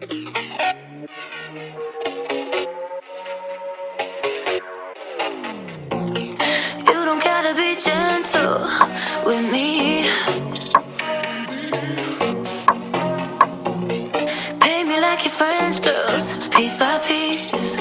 You don't gotta be gentle with me. Pay me like your French girls, piece by piece.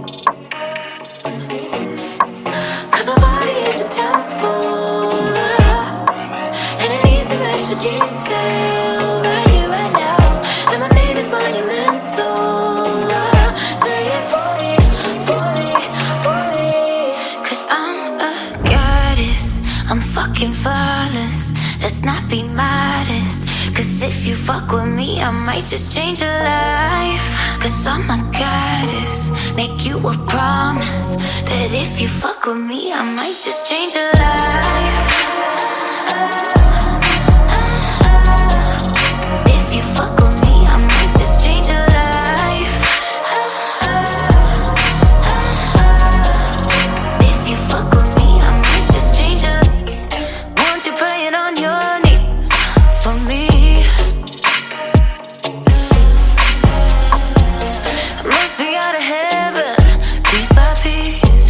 Cause my body is a temple, and it needs some extra detail. Right here, right now, and my name is monumental. Say it for me, for me, for me. Cause I'm a goddess, I'm fucking flawless. Let's not be modest. Cause if you fuck with me, I might just change your life. Cause I'm a goddess, make you a promise that if you fuck with me, I might just change your life. If you fuck with me, I might just change your life. If you fuck with me, I might just change your life. Want you praying on your knees for me. Must be out of heaven, piece by piece.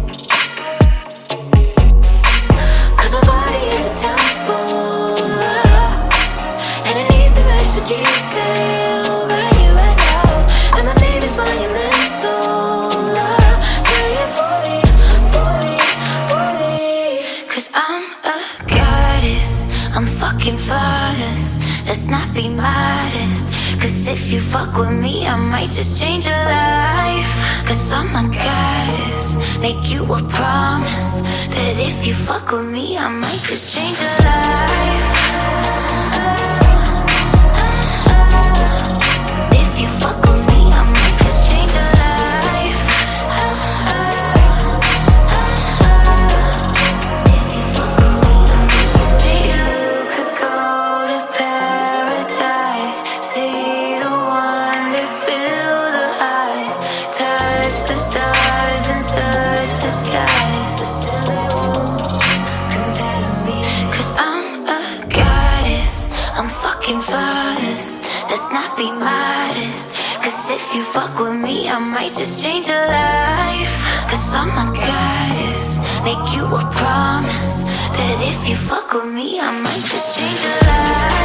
Cause my body is a temple, and it needs some extra detail. Right here, right now, and my name is monumental. Say it for me, for me, for me. Cause I'm a goddess, I'm fucking flawless. Let's not be modest. Cause if you fuck with me, I might just change your life. Cause I'm a goddess, make you a promise that if you fuck with me, I might just change your life. If you fuck with me, I might just change your life. You could go to paradise, see the wonders, feel the highs, touch the stars and search the skies, but still they won't compare to me. Cause I'm a goddess, I'm fucking flawless. Let's not be modest. Cause if you fuck with me, I might just change your life. Cause I'm a goddess, make you a promise that if you fuck with me, I might just change your life.